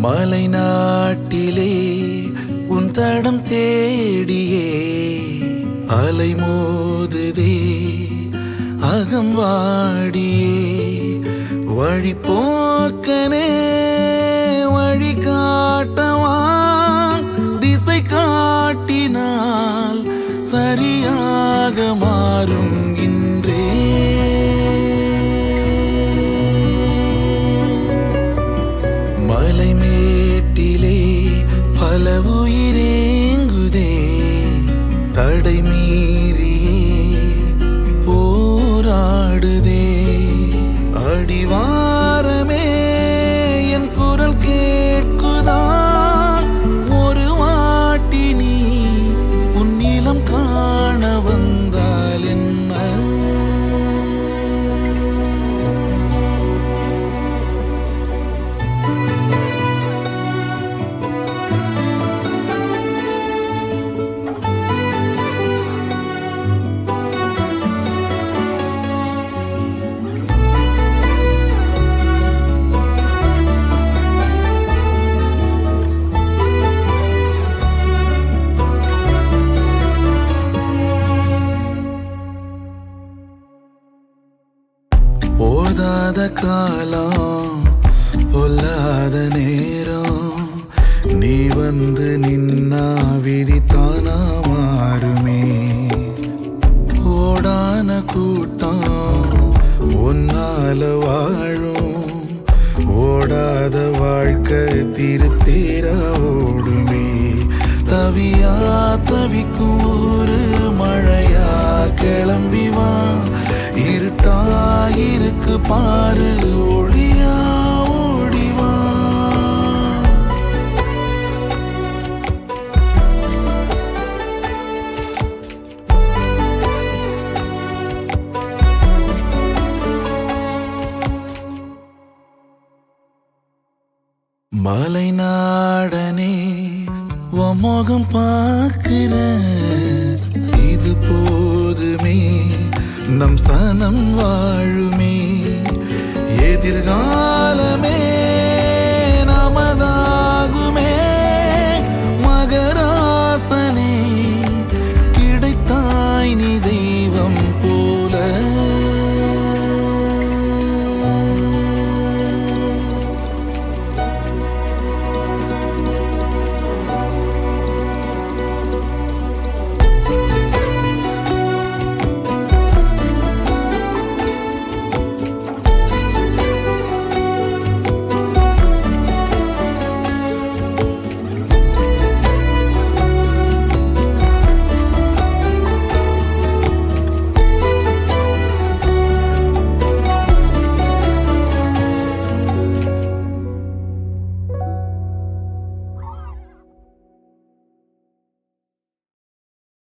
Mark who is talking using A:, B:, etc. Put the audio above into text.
A: மலை நாட்டிலே உன் தடம் தேடியே அலை மோதுதே அகம் வாடியே வழி போக்கனே வழி காட்டவா திசை காட்டினால் சரியாக மாறும் இன்றே மலை மேட்டிலே பல உயிரேங்குதே தடை மீறியே போராடுதே அடிவாரமே என் குரல் கேட்குதா ஒரு வாட்டி நீ உன் நிலம் காண வந்தால் என்ன போதாத காலம் பொல்லாத நேரம் நீ வந்து நின்னா விதி தானா மாறுமே ஓடான கூட்டம் ஒன்னால வாழும் ஓடாத வாழ்க்கை திருத்தீரா ஓடுமே தவியா தவிக்கும் ஒரு மழையா கிளம்பிவா இருட்டாயிருக்கு பாரு ஒளியா ஓடிவா மலை நாடனே உன் முகம் பார்க்கிற இது போதுமே நம் சனம் வாழுமே எதிர்கால